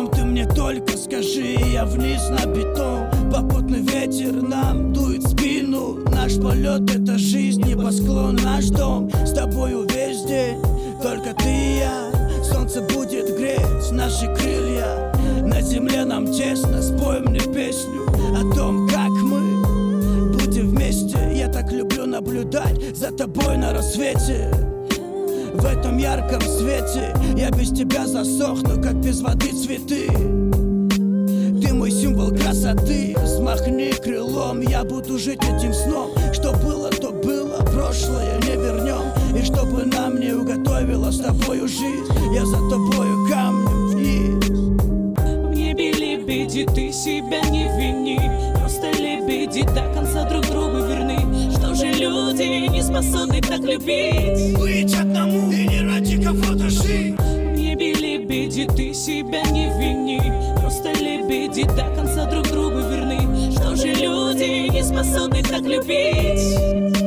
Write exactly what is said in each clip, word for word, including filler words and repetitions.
чем ты мне только скажи, я вниз на бетон. Попутный ветер нам дует в спину. Наш полет — это жизнь, небосклон наш дом. С тобою весь день, только ты и я. Солнце будет греть наши крылья. На земле нам тесно, спой мне песню о том, как мы будем вместе. Я так люблю наблюдать за тобой на рассвете. В этом ярком свете я без тебя засохну, как без воды цветы. Ты мой символ красоты. Взмахни крылом, я буду жить этим сном. Что было, то было, прошлое не вернем. И чтобы нам не уготовила с тобою жизнь, я за тобою камнем вниз. В небе лебеди, ты себя не вини. Просто лебеди до конца друг другу верны. Что же люди не способны так любить? Быть одному и не ради кого-то жить. В небе лебеди, ты себя не вини. Просто лебеди до конца друг другу верны. Что же люди не способны так любить?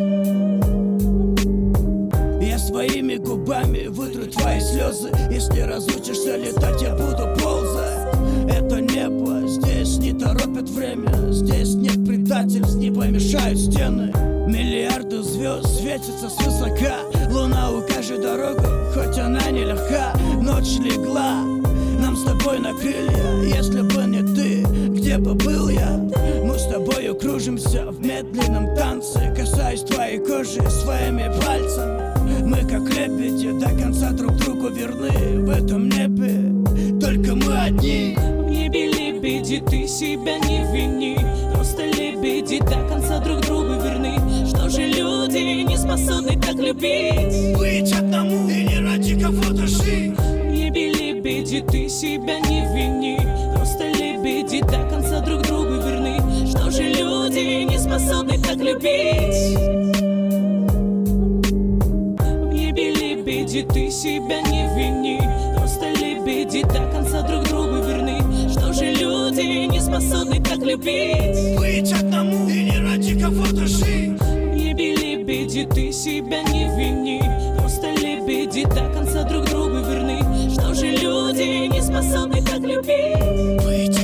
Я своими губами вытру твои слезы. Если разучишься летать, я буду ползать. Это небо, здесь не торопят время. Здесь нет предательств, не помешают стены. Миллиарды звезд светятся свысока. Луна укажет дорогу, хоть она нелегка. Ночь легла нам с тобой на крылья. Если бы не ты, где бы был я? Мы с тобою кружимся в медленном танце, касаясь твоей кожи своими пальцами. Мы как лебеди до конца друг другу верны. В этом небе только мы одни. В небе лебеди, ты себя не вини. Просто лебеди до конца друг другу верны. Что же люди не способны так любить? Быть одному и не ради кого-то жить. В небе лебеди, ты себя не вини. Просто лебеди до конца друг другу верны. Что же люди не способны так любить? В небе лебеди, ты себя не вини. Просто лебеди до конца друг другу верны. Что же люди не способны так любить? Быть одному и не ради кого-то жить. В небе лебеди, ты себя не вини. Просто лебеди до конца друг другу верны. Что же люди не способны так любить? Быть